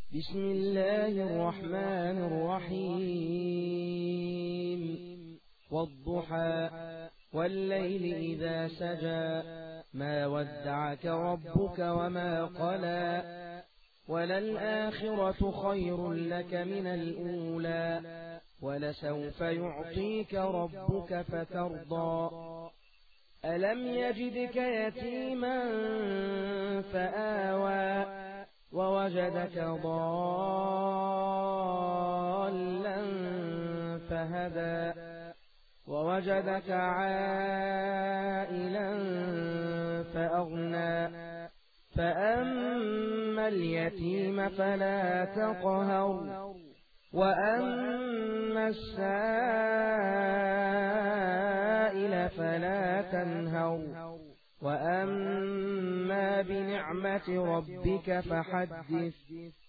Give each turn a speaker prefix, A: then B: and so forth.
A: بسم الله الرحمن الرحيم والضحى والليل إذا سجى ما ودعك ربك وما قلى وللآخرة خير لك من الأولى ولسوف يعطيك ربك فترضى ألم يجدك يتيما فآوى ووجدك ضالا فهدى ووجدك عائلا فأغنى فأما اليتيم فلا تقهر وأما السائل فلا تنهر وأما بنعمة ربك فحدث